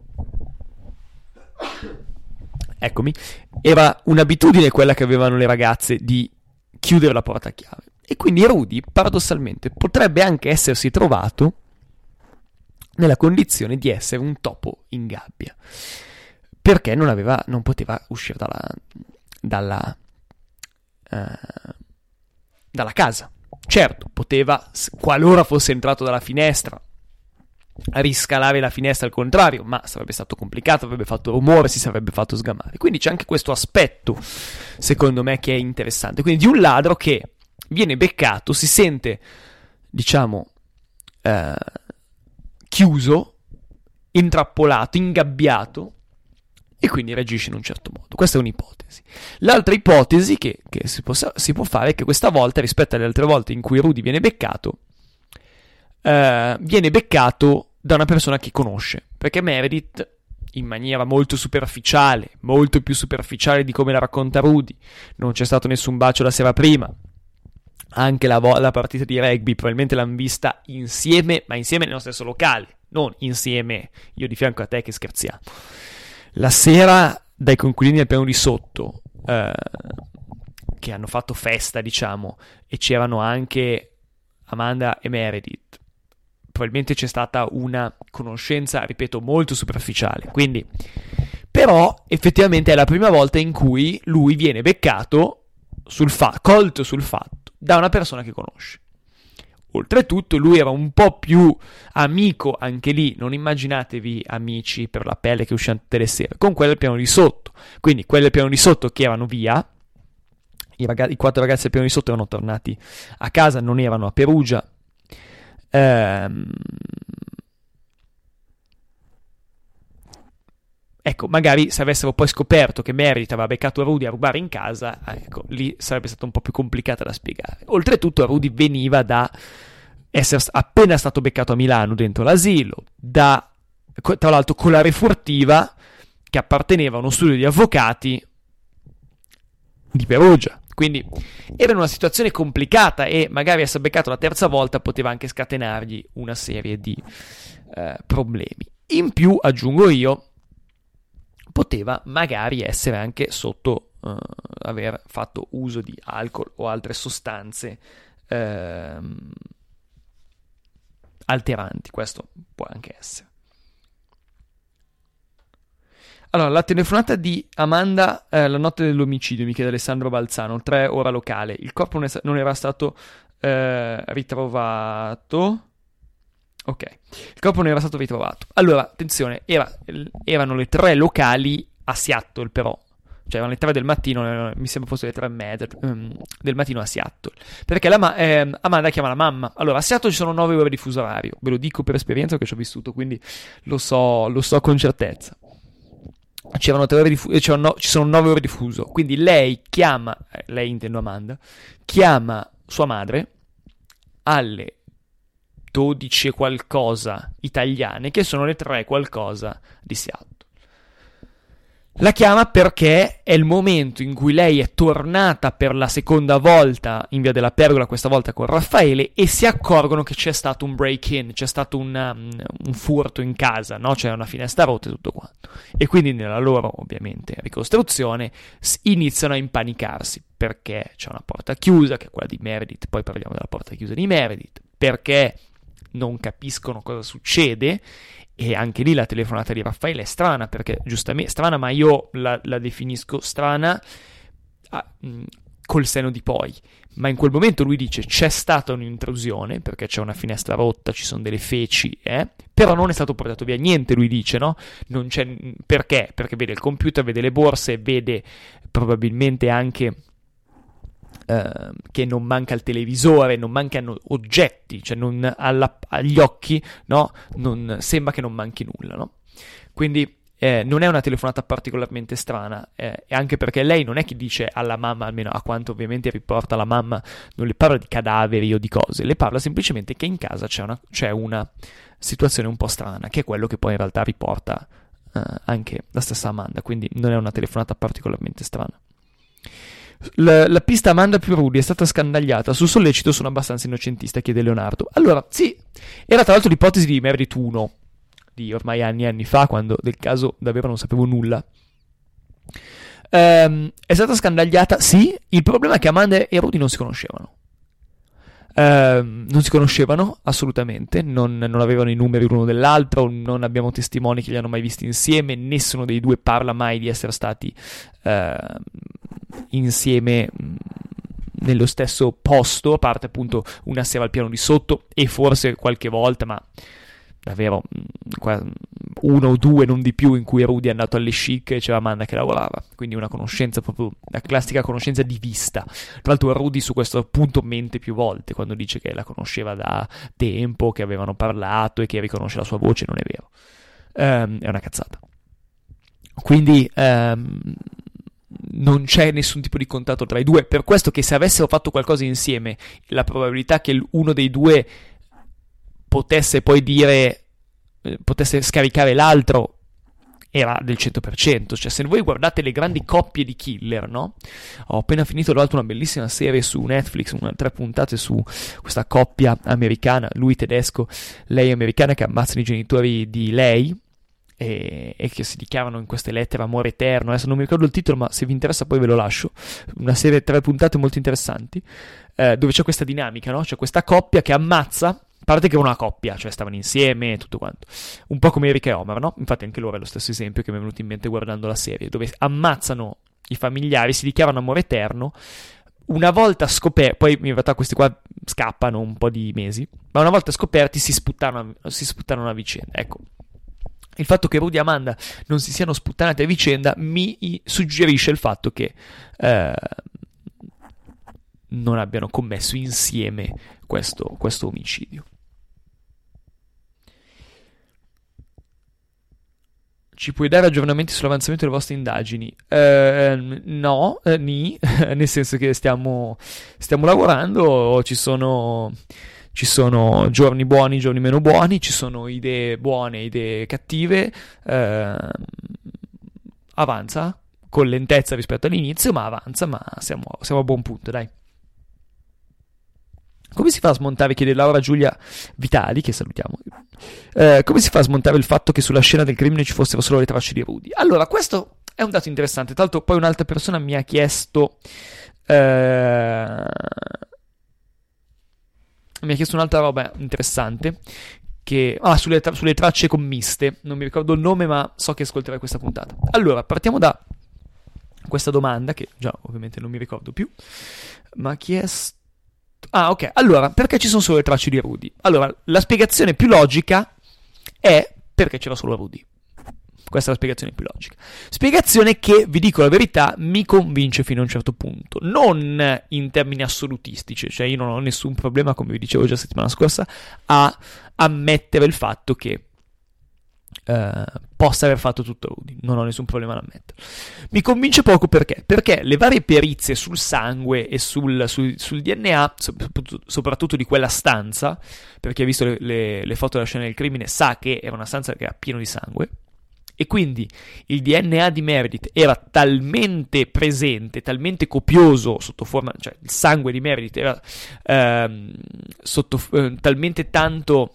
Eccomi. Era un'abitudine quella che avevano le ragazze di chiudere la porta a chiave. E quindi Rudy, paradossalmente, potrebbe anche essersi trovato nella condizione di essere un topo in gabbia, perché non aveva, non poteva uscire dalla dalla uh, dalla casa. Certo, poteva, qualora fosse entrato dalla finestra, riscalare la finestra al contrario, ma sarebbe stato complicato, avrebbe fatto rumore, si sarebbe fatto sgamare. Quindi c'è anche questo aspetto, secondo me, che è interessante. Quindi di un ladro che viene beccato, si sente, diciamo, eh, chiuso, intrappolato, ingabbiato, e quindi reagisce in un certo modo. Questa è un'ipotesi. L'altra ipotesi che, che si, può, si può fare è che questa volta, rispetto alle altre volte in cui Rudy viene beccato, eh, viene beccato da una persona che conosce, perché Meredith, in maniera molto superficiale, molto più superficiale di come la racconta Rudy, non c'è stato nessun bacio la sera prima, anche la, vo- la partita di rugby probabilmente l'hanno vista insieme, ma insieme nello stesso locale, non insieme io di fianco a te che scherziamo. La sera dai coinquilini al piano di sotto, eh, che hanno fatto festa, diciamo, e c'erano anche Amanda e Meredith, probabilmente c'è stata una conoscenza, ripeto, molto superficiale. Quindi, però, effettivamente è la prima volta in cui lui viene beccato, sul fa- colto sul fatto, da una persona che conosce. Oltretutto lui era un po' più amico, anche lì, non immaginatevi amici per la pelle che uscivano tutte le sere, con quelli al piano di sotto. Quindi quelli al piano di sotto che erano via, i, ragazzi, i quattro ragazzi al piano di sotto erano tornati a casa, non erano a Perugia. Ehm... Ecco, magari se avessero poi scoperto che Meredith aveva beccato Rudy a rubare in casa, ecco, lì sarebbe stato un po' più complicata da spiegare. Oltretutto Rudy veniva da essere appena stato beccato a Milano dentro l'asilo, da, tra l'altro con la refurtiva che apparteneva a uno studio di avvocati di Perugia. Quindi era in una situazione complicata e magari essere beccato la terza volta poteva anche scatenargli una serie di eh, problemi. In più, aggiungo io, poteva magari essere anche sotto uh, aver fatto uso di alcol o altre sostanze uh, alteranti. Questo può anche essere. Allora, la telefonata di Amanda eh, la notte dell'omicidio, mi chiede Alessandro Balzano, tre ora locale. Il corpo non, è, non era stato eh, ritrovato. Ok, il corpo non era stato ritrovato. Allora, attenzione, era, erano le tre locali a Seattle però, cioè erano le tre del mattino, mi sembra fosse le tre e mezza um, del mattino a Seattle, perché la ma- eh, Amanda chiama la mamma. Allora, a Seattle ci sono nove ore di fuso orario, ve lo dico per esperienza che ci ho vissuto, quindi lo so, lo so con certezza. C'erano tre ore di fuso, c'erano no, ci sono nove ore di fuso, quindi lei chiama, eh, lei intendo Amanda, chiama sua madre alle dodici e qualcosa italiane, che sono le tre qualcosa di Seattle. La chiama perché è il momento in cui lei è tornata per la seconda volta in Via della Pergola, questa volta con Raffaele, e si accorgono che c'è stato un break-in, c'è stato una, un furto in casa, no? C'è una finestra rotta e tutto quanto. E quindi nella loro, ovviamente, ricostruzione iniziano a impanicarsi, perché c'è una porta chiusa, che è quella di Meredith, poi parliamo della porta chiusa di Meredith, perché non capiscono cosa succede. E anche lì la telefonata di Raffaele è strana, perché giustamente strana, ma io la, la definisco strana ah, mh, col senno di poi. Ma in quel momento lui dice c'è stata un'intrusione, perché c'è una finestra rotta, ci sono delle feci, eh? Però non è stato portato via niente, lui dice, no? Non c'è, perché? Perché vede il computer, vede le borse, vede probabilmente anche Uh, che non manca il televisore, non mancano oggetti, cioè non, alla, agli occhi, no? Non, sembra che non manchi nulla, no? Quindi eh, non è una telefonata particolarmente strana, eh, e anche perché lei non è che dice alla mamma, almeno a quanto ovviamente riporta la mamma, non le parla di cadaveri o di cose, le parla semplicemente che in casa c'è una, c'è una situazione un po' strana, che è quello che poi in realtà riporta uh, anche la stessa Amanda, quindi non è una telefonata particolarmente strana. La, la pista Amanda più Rudy è stata scandagliata. Su sollecito sono abbastanza innocentista, chiede Leonardo. Allora, sì, era tra l'altro l'ipotesi di Meredith uno, di ormai anni e anni fa, quando del caso davvero non sapevo nulla. Um, è stata scandagliata, sì. Il problema è che Amanda e Rudy non si conoscevano. Um, non si conoscevano assolutamente, non, non avevano i numeri l'uno dell'altro, non abbiamo testimoni che li hanno mai visti insieme, nessuno dei due parla mai di essere stati uh, insieme mh, nello stesso posto, a parte appunto una sera al piano di sotto e forse qualche volta, ma davvero mh, uno o due, non di più, in cui Rudy è andato alle Chic e c'era Amanda che lavorava, quindi una conoscenza proprio, la classica conoscenza di vista. Tra l'altro Rudy su questo punto mente più volte quando dice che la conosceva da tempo, che avevano parlato e che riconosce la sua voce. Non è vero, um, è una cazzata. Quindi um, non c'è nessun tipo di contatto tra i due, per questo che se avessero fatto qualcosa insieme la probabilità che uno dei due potesse poi dire, potesse scaricare l'altro era del cento per cento. Cioè, se voi guardate le grandi coppie di killer, no? Ho appena finito tra l'altro una bellissima serie su Netflix, una, tre puntate su questa coppia americana, lui tedesco, lei americana, che ammazzano i genitori di lei e, e che si dichiarano in queste lettere amore eterno. Adesso non mi ricordo il titolo, ma se vi interessa poi ve lo lascio. Una serie, tre puntate molto interessanti, eh, dove c'è questa dinamica, no? C'è questa coppia che ammazza, a parte che era una coppia, cioè stavano insieme e tutto quanto, un po' come Eric e Homer, no? Infatti anche loro è lo stesso esempio che mi è venuto in mente guardando la serie, dove ammazzano i familiari, si dichiarano amore eterno. Una volta scoperti, poi in realtà questi qua scappano un po' di mesi, ma una volta scoperti si sputtano, si sputtano a vicenda. Ecco, il fatto che Rudy e Amanda non si siano sputtanati a vicenda mi suggerisce il fatto che eh, non abbiano commesso insieme questo, questo omicidio. Ci puoi dare aggiornamenti sull'avanzamento delle vostre indagini? Eh, no, eh, ni, nel senso che stiamo, stiamo lavorando, ci sono, ci sono giorni buoni, giorni meno buoni, ci sono idee buone, idee cattive, eh, avanza, con lentezza rispetto all'inizio, ma avanza, ma siamo, siamo a buon punto, dai. Come si fa a smontare, chiede Laura Giulia Vitali, che salutiamo, eh, come si fa a smontare il fatto che sulla scena del crimine ci fossero solo le tracce di Rudy? Allora, questo è un dato interessante. Tra l'altro poi un'altra persona mi ha chiesto eh, mi ha chiesto un'altra roba interessante, che ah, sulle, tra- sulle tracce commiste, non mi ricordo il nome, ma so che ascolterai questa puntata. Allora, partiamo da questa domanda, che già ovviamente non mi ricordo più, ma ha chiesto... Ah, ok. Allora, perché ci sono solo le tracce di Rudy? Allora, la spiegazione più logica è perché c'era solo Rudy. Questa è la spiegazione più logica. Spiegazione che, vi dico la verità, mi convince fino a un certo punto. Non in termini assolutistici, cioè io non ho nessun problema, come vi dicevo già settimana scorsa, a ammettere il fatto che Uh, possa aver fatto tutto Rudy, non ho nessun problema ad ammetterlo. Mi convince poco perché? Perché le varie perizie sul sangue e sul, sul, sul D N A, soprattutto, soprattutto di quella stanza, perché ha visto le, le, le foto della scena del crimine, sa che era una stanza che era piena di sangue, e quindi il D N A di Meredith era talmente presente, talmente copioso sotto forma, cioè il sangue di Meredith era ehm, sotto, eh, talmente tanto,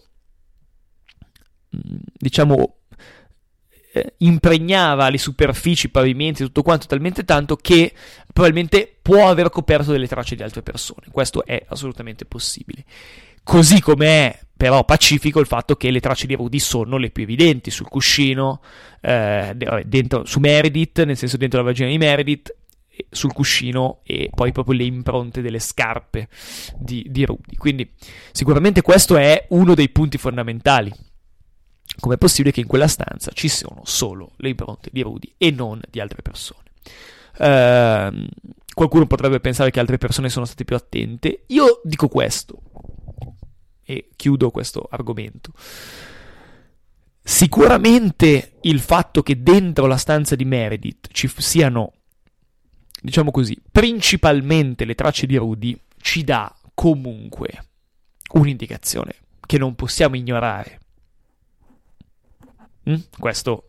diciamo, eh, impregnava le superfici, i pavimenti, tutto quanto talmente tanto che probabilmente può aver coperto delle tracce di altre persone. Questo è assolutamente possibile. Così come è però pacifico il fatto che le tracce di Rudy sono le più evidenti sul cuscino, eh, dentro, su Meredith, nel senso dentro la vagina di Meredith, sul cuscino, e poi proprio le impronte delle scarpe di, di Rudy. Quindi sicuramente questo è uno dei punti fondamentali. Com'è possibile che in quella stanza ci siano solo le impronte di Rudy e non di altre persone? Uh, qualcuno potrebbe pensare che altre persone sono state più attente. Io dico questo e chiudo questo argomento. Sicuramente il fatto che dentro la stanza di Meredith ci siano, diciamo così, principalmente le tracce di Rudy, ci dà comunque un'indicazione che non possiamo ignorare. Mm? Questo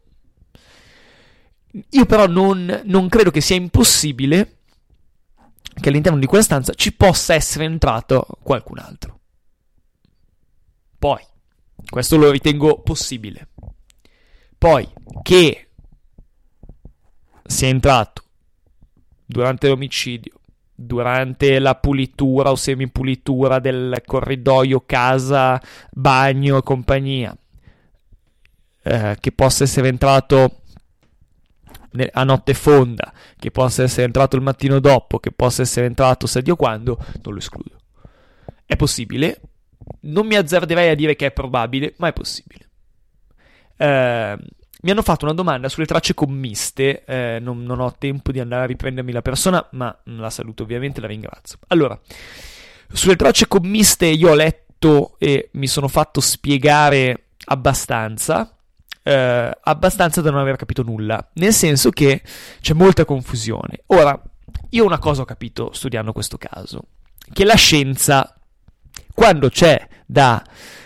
io però non, non credo che sia impossibile che all'interno di quella stanza ci possa essere entrato qualcun altro. Poi questo lo ritengo possibile. Poi che sia entrato durante l'omicidio, durante la pulitura o semipulitura del corridoio, casa, bagno e compagnia, Eh, che possa essere entrato ne- a notte fonda, che possa essere entrato il mattino dopo, che possa essere entrato se Dio quando, non lo escludo. È possibile, non mi azzarderei a dire che è probabile, ma è possibile. Eh, mi hanno fatto una domanda sulle tracce commiste, eh, non, non ho tempo di andare a riprendermi la persona, ma la saluto ovviamente, la ringrazio. Allora, sulle tracce commiste io ho letto e mi sono fatto spiegare abbastanza, Eh, abbastanza da non aver capito nulla, nel senso che c'è molta confusione. Ora, io una cosa ho capito studiando questo caso, che la scienza, quando c'è da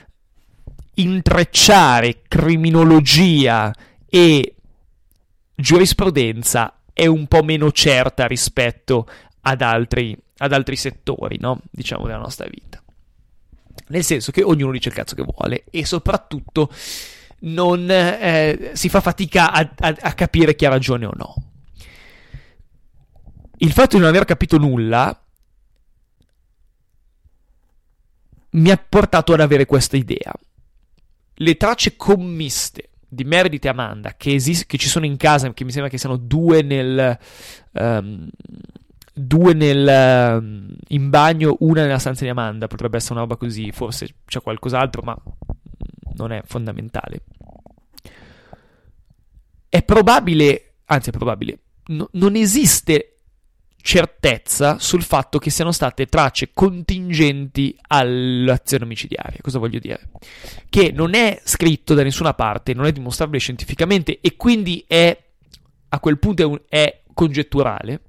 intrecciare criminologia e giurisprudenza, è un po' meno certa rispetto ad altri, ad altri settori, no? Diciamo, della nostra vita, nel senso che ognuno dice il cazzo che vuole e soprattutto non eh, si fa fatica a, a, a capire chi ha ragione o no. Il fatto di non aver capito nulla mi ha portato ad avere questa idea. Le tracce commiste di Meredith e Amanda che, esist- che ci sono in casa, che mi sembra che siano due nel um, due nel um, in bagno, una nella stanza di Amanda, potrebbe essere una roba così, forse c'è qualcos'altro, ma non è fondamentale. È probabile, anzi è probabile, no, non esiste certezza sul fatto che siano state tracce contingenti all'azione omicidiaria. Cosa voglio dire? Che non è scritto da nessuna parte, non è dimostrabile scientificamente e quindi è, a quel punto è, un, è congetturale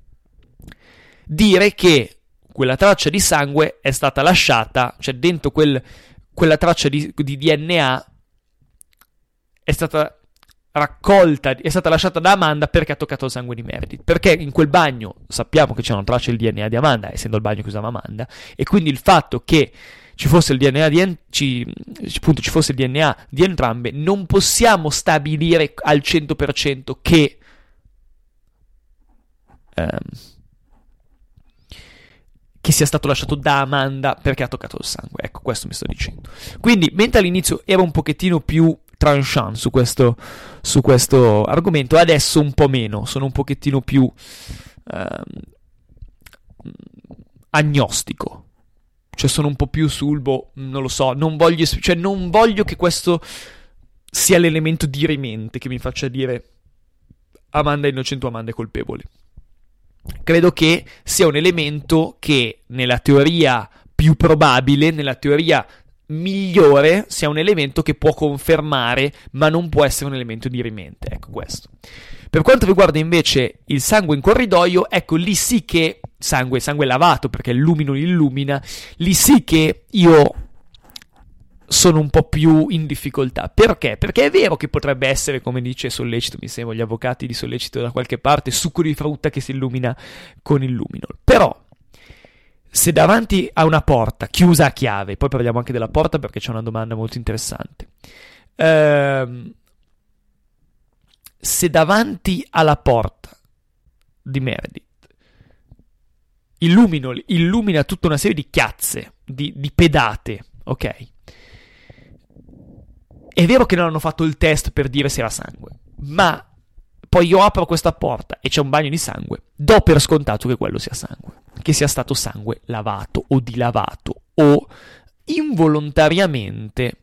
dire che quella traccia di sangue è stata lasciata, cioè dentro quel quella traccia di, di D N A è stata raccolta, è stata lasciata da Amanda perché ha toccato il sangue di Meredith, perché in quel bagno sappiamo che c'erano tracce del D N A di Amanda, essendo il bagno che usava Amanda, e quindi il fatto che ci fosse il D N A di, en- ci, appunto, ci fosse il D N A di entrambe, non possiamo stabilire al cento per cento che um, che sia stato lasciato da Amanda perché ha toccato il sangue. Ecco, questo mi sto dicendo. Quindi, mentre all'inizio ero un pochettino più tranchant su questo, su questo argomento, adesso un po' meno, sono un pochettino più ehm, agnostico. Cioè sono un po' più sul, boh, non lo so, non voglio, cioè non voglio che questo sia l'elemento dirimente che mi faccia dire Amanda è innocente o Amanda è colpevole. Credo che sia un elemento che nella teoria più probabile, nella teoria migliore, sia un elemento che può confermare, ma non può essere un elemento dirimente. Ecco questo. Per quanto riguarda invece il sangue in corridoio, ecco lì sì che sangue, sangue lavato, perché il lumino li illumina, lì sì che io sono un po' più in difficoltà. Perché? Perché è vero che potrebbe essere, come dice Sollecito, mi sembra, gli avvocati di Sollecito da qualche parte, succo di frutta che si illumina con il luminol. Però, se davanti a una porta chiusa a chiave, poi parliamo anche della porta perché c'è una domanda molto interessante, ehm, se davanti alla porta di Meredith il luminol illumina tutta una serie di chiazze, di, di pedate, ok? È vero che non hanno fatto il test per dire se era sangue, ma poi io apro questa porta e c'è un bagno di sangue, do per scontato che quello sia sangue, che sia stato sangue lavato o dilavato o involontariamente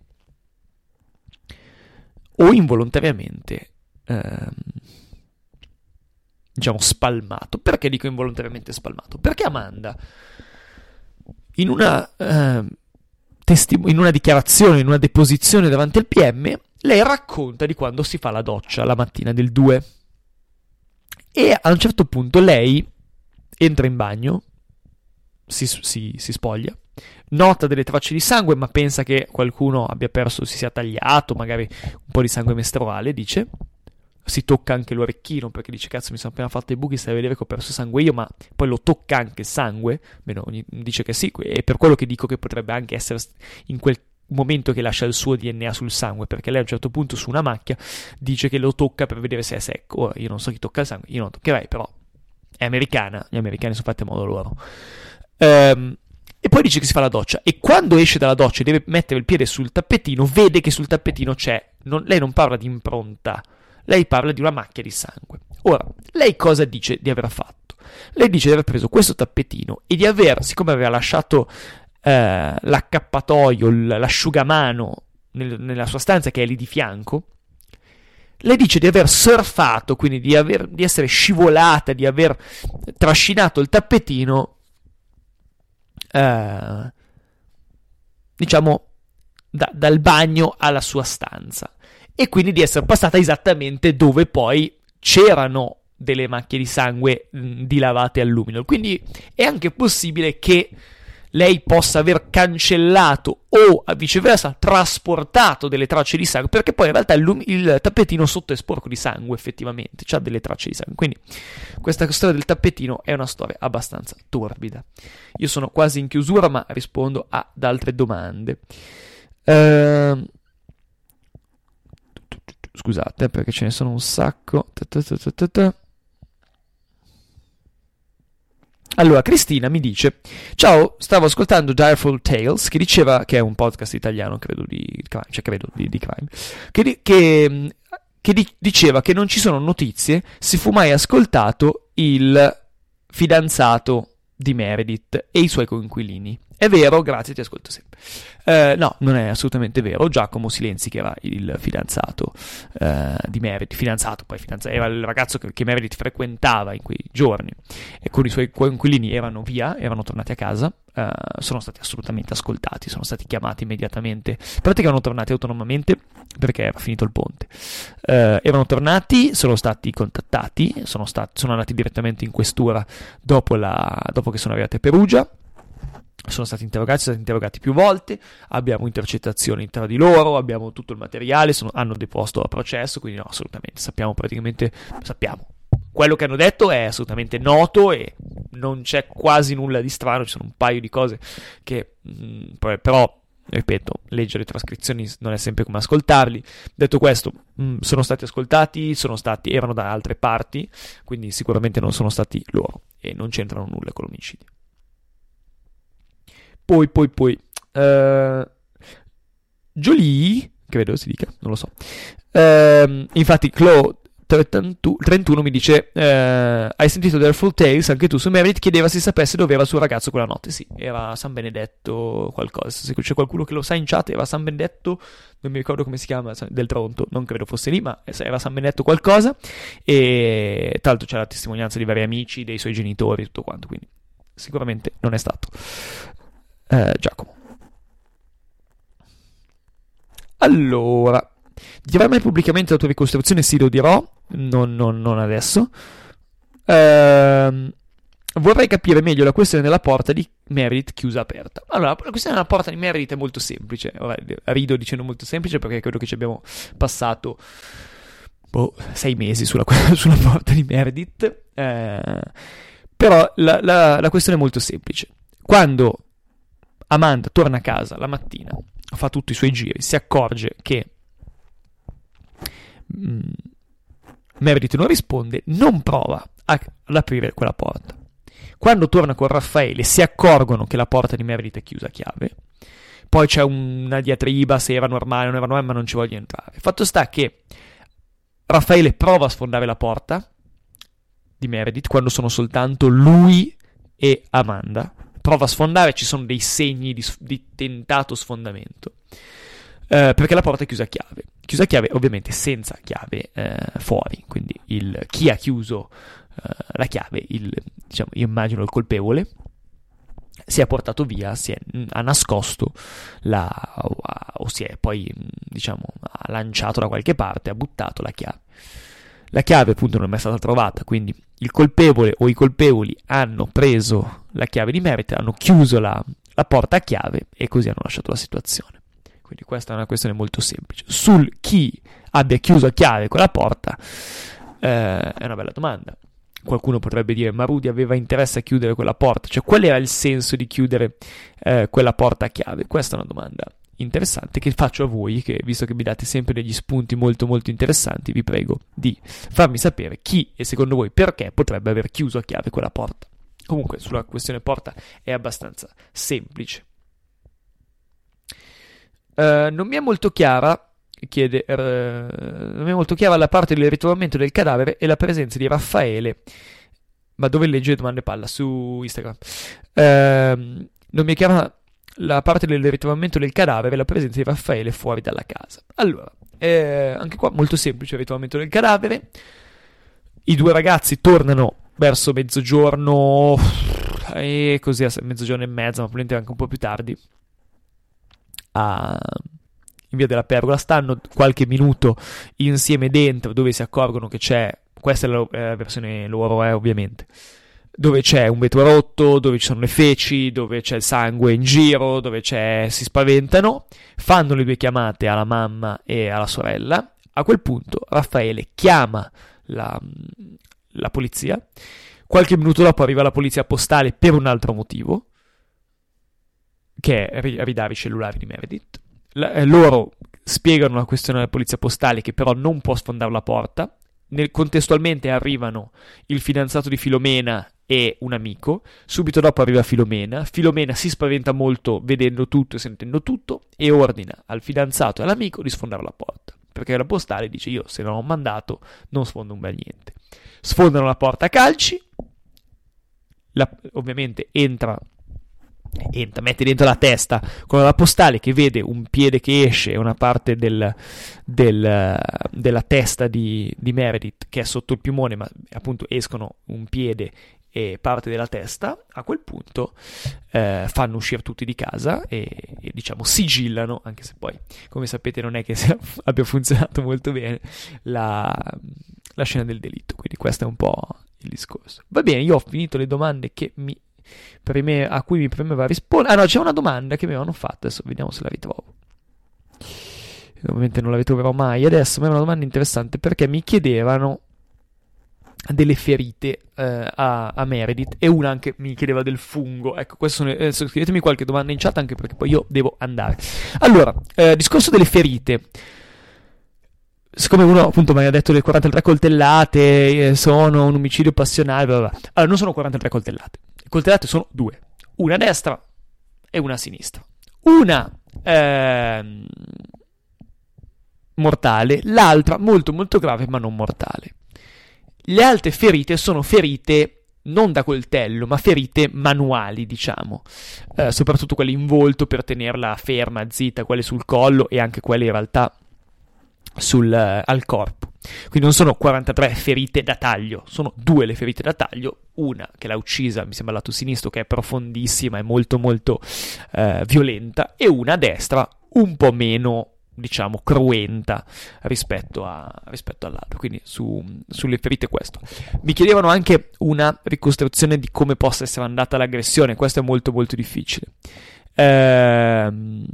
o involontariamente ehm, diciamo spalmato. Perché dico involontariamente spalmato? Perché Amanda in una ehm, Testimo- in una dichiarazione, in una deposizione davanti al P M, lei racconta di quando si fa la doccia la mattina del due e a un certo punto lei entra in bagno, si, si, si spoglia, nota delle tracce di sangue ma pensa che qualcuno abbia perso, si sia tagliato magari un po' di sangue mestruale, dice, si tocca anche l'orecchino perché dice cazzo mi sono appena fatto i buchi, stai a vedere che ho perso sangue io, ma poi lo tocca anche il sangue, bene, dice che sì, è per quello che dico che potrebbe anche essere in quel momento che lascia il suo D N A sul sangue, perché lei a un certo punto su una macchia dice che lo tocca per vedere se è secco. Ora io non so chi tocca il sangue, io non toccherei, però è americana, gli americani sono fatti a modo loro. Ehm E poi dice che si fa la doccia e quando esce dalla doccia e deve mettere il piede sul tappetino vede che sul tappetino c'è, non, lei non parla di impronta, lei parla di una macchia di sangue. Ora, lei cosa dice di aver fatto? Lei dice di aver preso questo tappetino e di aver, siccome aveva lasciato eh, l'accappatoio, l'asciugamano nel, nella sua stanza che è lì di fianco, lei dice di aver surfato, quindi di, aver, di essere scivolata, di aver trascinato il tappetino, eh, diciamo, da, dal bagno alla sua stanza. E quindi di essere passata esattamente dove poi c'erano delle macchie di sangue mh, dilavate al luminol. Quindi è anche possibile che lei possa aver cancellato o viceversa trasportato delle tracce di sangue, perché poi in realtà il, lum- il tappetino sotto è sporco di sangue, effettivamente, c'ha delle tracce di sangue. Quindi questa storia del tappetino è una storia abbastanza torbida. Io sono quasi in chiusura, ma rispondo ad altre domande. Ehm... Scusate, perché ce ne sono un sacco. Allora, Cristina mi dice: ciao, stavo ascoltando Direful Tales, che diceva, che è un podcast italiano, credo di crime, cioè credo di, di crime, che, di, che, che di, diceva che non ci sono notizie se fu mai ascoltato il fidanzato di Meredith e i suoi coinquilini. È vero, grazie, ti ascolto sempre. Eh, no, non è assolutamente vero. Giacomo Silenzi, che era il fidanzato eh, di Meredith, fidanzato, poi fidanzato, era il ragazzo che, che Meredith frequentava in quei giorni, e con i suoi coinquilini erano via, erano tornati a casa, eh, sono stati assolutamente ascoltati, sono stati chiamati immediatamente, perché erano tornati autonomamente perché era finito il ponte. Eh, erano tornati, sono stati contattati, sono, stati, sono andati direttamente in questura dopo, la, dopo che sono arrivati a Perugia. Sono stati interrogati, sono stati interrogati più volte, abbiamo intercettazioni tra di loro, abbiamo tutto il materiale, sono, hanno deposto a processo, quindi no, assolutamente, sappiamo praticamente, sappiamo, quello che hanno detto è assolutamente noto e non c'è quasi nulla di strano, ci sono un paio di cose che, mh, però, ripeto, leggere le trascrizioni non è sempre come ascoltarli. Detto questo, mh, sono stati ascoltati, sono stati, erano da altre parti, quindi sicuramente non sono stati loro e non c'entrano nulla con l'omicidio. Poi, poi, poi, uh, Jolie, credo si dica, non lo so. Uh, infatti, Chloe trentuno mi dice eh, hai sentito The Full Tales anche tu su Meredith, chiedeva se sapesse dove era il suo ragazzo quella notte. Sì, era a San Benedetto qualcosa, se c'è qualcuno che lo sa in chat, era a San Benedetto, non mi ricordo come si chiama, del Tronto, non credo fosse lì, ma era a San Benedetto qualcosa, e tra l'altro c'è la testimonianza di vari amici, dei suoi genitori, tutto quanto, quindi sicuramente non è stato eh, Giacomo. Allora, dirai mai pubblicamente la tua ricostruzione? Sì, lo dirò, non, non, non adesso. Ehm, vorrei capire meglio la questione della porta di Meredith chiusa aperta. Allora, la questione della porta di Meredith è molto semplice. Ora, rido dicendo molto semplice perché credo che ci abbiamo passato boh, sei mesi sulla, sulla porta di Meredith. Eh, però la, la, la questione è molto semplice. Quando Amanda torna a casa la mattina, fa tutti i suoi giri, si accorge che mm, Meredith non risponde, non prova a, ad aprire quella porta. Quando torna con Raffaele si accorgono che la porta di Meredith è chiusa a chiave, poi c'è una diatriba se era normale o non era normale, ma non ci voglio entrare. Fatto sta che Raffaele prova a sfondare la porta di Meredith quando sono soltanto lui e Amanda. Prova a sfondare, ci sono dei segni di, di tentato sfondamento, eh, perché la porta è chiusa a chiave. Chiusa a chiave, ovviamente senza chiave eh, fuori, quindi il, chi ha chiuso eh, la chiave, il, diciamo, io immagino il colpevole, si è portato via, si è, ha nascosto la, o, o si è poi, diciamo, ha lanciato da qualche parte, ha buttato la chiave. La chiave appunto non è mai stata trovata, quindi il colpevole o i colpevoli hanno preso la chiave di Meredith, hanno chiuso la, la porta a chiave e così hanno lasciato la situazione. Quindi questa è una questione molto semplice. Sul chi abbia chiuso a chiave quella porta eh, è una bella domanda. Qualcuno potrebbe dire, ma Rudy aveva interesse a chiudere quella porta, cioè qual era il senso di chiudere eh, quella porta a chiave? Questa è una domanda interessante che faccio a voi, che visto che mi date sempre degli spunti molto molto interessanti, vi prego di farmi sapere chi e secondo voi perché potrebbe aver chiuso a chiave quella porta. Comunque sulla questione porta è abbastanza semplice. Uh, non mi è molto chiara chiede uh, non mi è molto chiara la parte del ritrovamento del cadavere e la presenza di Raffaele, ma dove legge domande palla? Su Instagram. Uh, non mi è chiara la parte del ritrovamento del cadavere e la presenza di Raffaele fuori dalla casa. Allora, eh, anche qua molto semplice il ritrovamento del cadavere. I due ragazzi tornano verso mezzogiorno e così a mezzogiorno e mezza, ma probabilmente anche un po' più tardi, a, in via della Pergola. Stanno qualche minuto insieme dentro, dove si accorgono che c'è, questa è la eh, versione loro, eh, ovviamente, dove c'è un vetro rotto, dove ci sono le feci, dove c'è il sangue in giro, dove c'è, si spaventano, fanno le due chiamate alla mamma e alla sorella. A quel punto Raffaele chiama la, la polizia. Qualche minuto dopo arriva la polizia postale per un altro motivo, che è ridare i cellulari di Meredith. La, eh, loro spiegano la questione alla polizia postale, che però non può sfondare la porta. Nel, contestualmente arrivano il fidanzato di Filomena e un amico. Subito dopo arriva Filomena. Filomena si spaventa molto vedendo tutto e sentendo tutto e ordina al fidanzato e all'amico di sfondare la porta, perché la postale dice: io se non ho mandato non sfondo un bel niente. Sfondano la porta a calci. La, ovviamente entra entra, mette dentro la testa con la postale, che vede un piede che esce e una parte del, del, della testa di, di Meredith che è sotto il piumone, ma appunto escono un piede e parte della testa. A quel punto eh, fanno uscire tutti di casa e, e diciamo sigillano, anche se poi come sapete non è che sia, abbia funzionato molto bene la, la scena del delitto, quindi questo è un po' il discorso. Va bene, io ho finito le domande che mi preme, a cui mi premeva rispondere. Ah no, c'è una domanda che mi avevano fatto, adesso vediamo se la ritrovo. Ovviamente non la ritroverò mai adesso, ma è una domanda interessante perché mi chiedevano delle ferite eh, a, a Meredith e una anche mi chiedeva del fungo. Ecco, questo sono, eh, scrivetemi qualche domanda in chat, anche perché poi io devo andare. Allora, eh, discorso delle ferite. Siccome uno appunto mi ha detto le quarantatré coltellate eh, sono un omicidio passionale, bla bla bla. Allora non sono quarantatré coltellate. Le coltellate sono due, una a destra e una a sinistra. Una eh, mortale, l'altra molto molto grave ma non mortale. Le altre ferite sono ferite non da coltello, ma ferite manuali, diciamo, eh, soprattutto quelle in volto per tenerla ferma, zitta, quelle sul collo e anche quelle in realtà sul, uh, al corpo. Quindi non sono quarantatré ferite da taglio, sono due le ferite da taglio, una che l'ha uccisa, mi sembra al lato sinistro, che è profondissima e molto molto uh, violenta, e una a destra un po' meno, diciamo, cruenta rispetto, a, rispetto all'altro. Quindi su, sulle ferite questo. Mi chiedevano anche una ricostruzione di come possa essere andata l'aggressione. Questo è molto molto difficile. Ehm...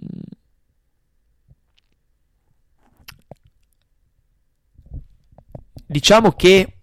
Diciamo che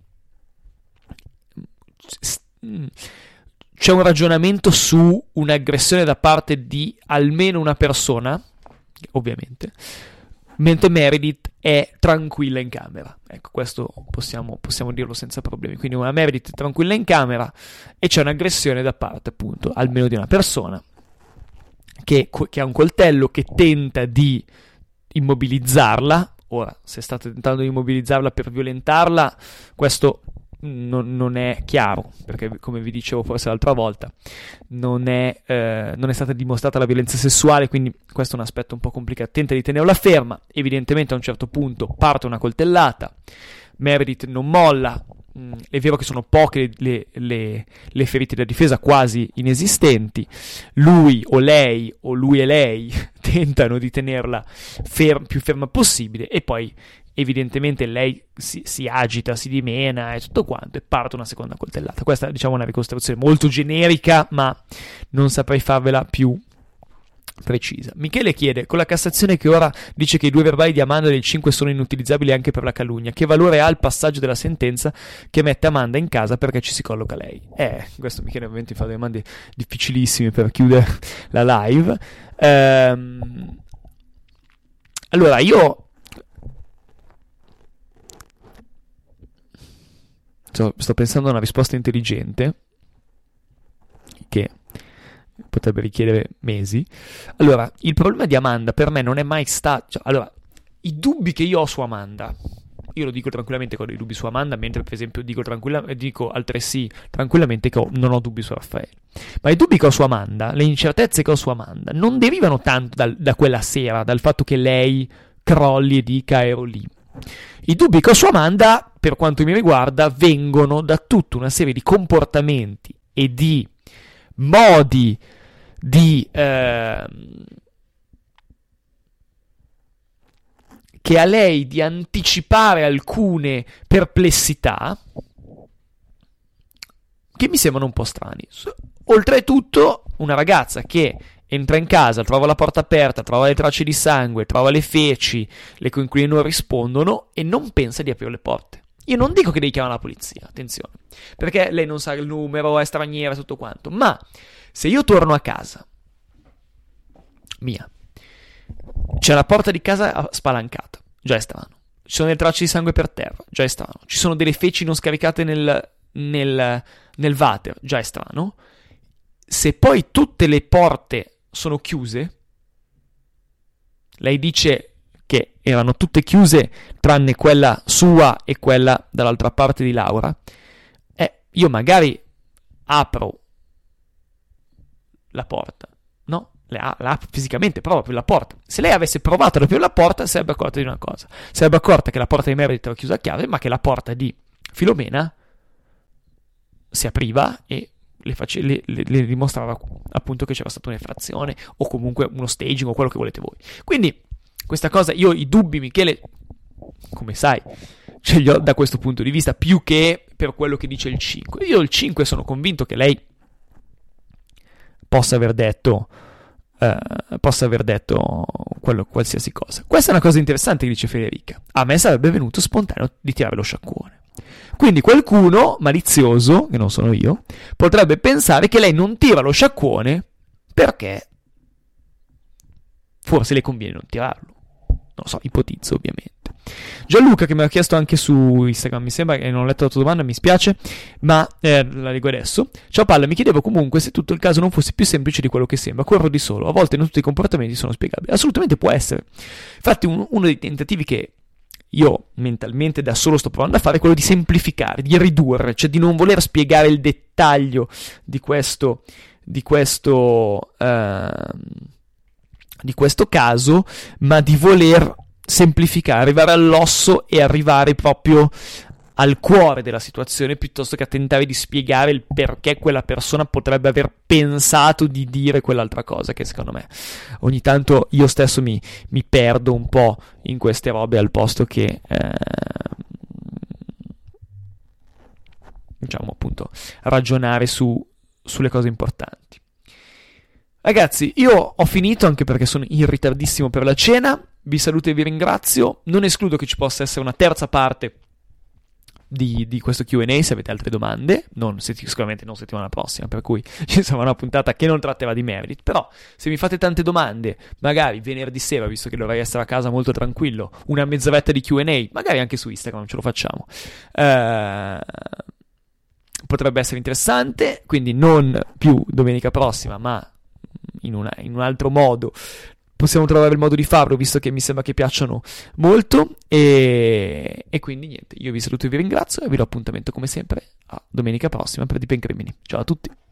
c'è un ragionamento su un'aggressione da parte di almeno una persona, ovviamente, mentre Meredith è tranquilla in camera. Ecco, questo possiamo, possiamo dirlo senza problemi. Quindi una Meredith tranquilla in camera e c'è un'aggressione da parte, appunto, almeno di una persona che, che ha un coltello, che tenta di immobilizzarla. Ora, se state tentando di immobilizzarla per violentarla, questo non, non è chiaro, perché come vi dicevo forse l'altra volta, non è, eh, non è stata dimostrata la violenza sessuale, quindi questo è un aspetto un po' complicato. Tenta di tenerla ferma, evidentemente a un certo punto parte una coltellata, Meredith non molla, mm, è vero che sono poche le, le, le ferite da difesa, quasi inesistenti, lui o lei o lui e lei tentano di tenerla fer- più ferma possibile, e poi evidentemente lei si, si agita, si dimena e tutto quanto, e parte una seconda coltellata. Questa è, diciamo, una ricostruzione molto generica, ma non saprei farvela più precisa. Michele chiede: con la Cassazione che ora dice che i due verbali di Amanda e del cinque sono inutilizzabili anche per la calunnia, che valore ha il passaggio della sentenza che mette Amanda in casa perché ci si colloca lei? Eh, questo Michele ovviamente mi fa delle domande difficilissime per chiudere la live. Ehm, allora, io sto, sto pensando a una risposta intelligente che potrebbe richiedere mesi. Allora, il problema di Amanda per me non è mai stato... Cioè, allora, i dubbi che io ho su Amanda, io lo dico tranquillamente che ho dei dubbi su Amanda, mentre per esempio dico, tranquilla, dico altresì tranquillamente che ho, non ho dubbi su Raffaele. Ma i dubbi che ho su Amanda, le incertezze che ho su Amanda, non derivano tanto dal, da quella sera, dal fatto che lei crolli e dica ero lì. I dubbi che ho su Amanda, per quanto mi riguarda, vengono da tutta una serie di comportamenti e di modi di eh, che a lei di anticipare alcune perplessità che mi sembrano un po' strani. Oltretutto, una ragazza che entra in casa, trova la porta aperta, trova le tracce di sangue, trova le feci, le coinquiline non rispondono e non pensa di aprire le porte. Io non dico che devi chiamare la polizia, attenzione, perché lei non sa il numero, è straniera, tutto quanto, ma se io torno a casa mia, c'è la porta di casa spalancata, già è strano, ci sono delle tracce di sangue per terra, già è strano, ci sono delle feci non scaricate nel, nel, nel water, già è strano. Se poi tutte le porte sono chiuse, lei dice che erano tutte chiuse tranne quella sua e quella dall'altra parte di Laura, eh, io magari apro la porta, no? La, la apro fisicamente, provo proprio la porta. Se lei avesse provato ad aprire la porta, si sarebbe accorta di una cosa. Si sarebbe accorta che la porta di Meredith era chiusa a chiave, ma che la porta di Filomena si apriva e le, face, le, le, le dimostrava appunto che c'era stata un'infrazione o comunque uno staging o quello che volete voi. Quindi questa cosa, io i dubbi, Michele, come sai, ce li ho da questo punto di vista, più che per quello che dice il cinque. Io il cinque sono convinto che lei possa aver detto eh, possa aver detto quello, qualsiasi cosa. Questa è una cosa interessante che dice Federica. A me sarebbe venuto spontaneo di tirare lo sciacquone. Quindi qualcuno malizioso, che non sono io, potrebbe pensare che lei non tira lo sciacquone perché forse le conviene non tirarlo. Non lo so, ipotizzo ovviamente. Gianluca, che mi ha chiesto anche su Instagram, mi sembra che non ho letto la tua domanda, mi spiace, ma eh, la leggo adesso. Ciao Palla, mi chiedevo comunque se tutto il caso non fosse più semplice di quello che sembra. Corro di solo, a volte non tutti i comportamenti sono spiegabili. Assolutamente può essere. Infatti un, uno dei tentativi che io mentalmente da solo sto provando a fare, è quello di semplificare, di ridurre, cioè di non voler spiegare il dettaglio di questo, di questo, uh, di questo caso, ma di voler semplificare, arrivare all'osso e arrivare proprio al cuore della situazione, piuttosto che a tentare di spiegare il perché quella persona potrebbe aver pensato di dire quell'altra cosa, che secondo me ogni tanto io stesso mi, mi perdo un po' in queste robe, al posto che eh, diciamo appunto ragionare su, sulle cose importanti. Ragazzi, io ho finito, anche perché sono in ritardissimo per la cena. Vi saluto e vi ringrazio. Non escludo che ci possa essere una terza parte Di, di questo Q and A se avete altre domande, non, sicuramente non settimana prossima, per cui ci sarà una puntata che non trattava di Meredith, però se mi fate tante domande, magari venerdì sera, visto che dovrei essere a casa molto tranquillo, una mezz'oretta di Q and A, magari anche su Instagram ce lo facciamo, eh, potrebbe essere interessante, quindi non più domenica prossima, ma in, una, in un altro modo. Possiamo trovare il modo di farlo, visto che mi sembra che piacciono molto, e, e quindi niente, io vi saluto e vi ringrazio e vi do appuntamento come sempre a domenica prossima per Di Pencrimini. Ciao a tutti.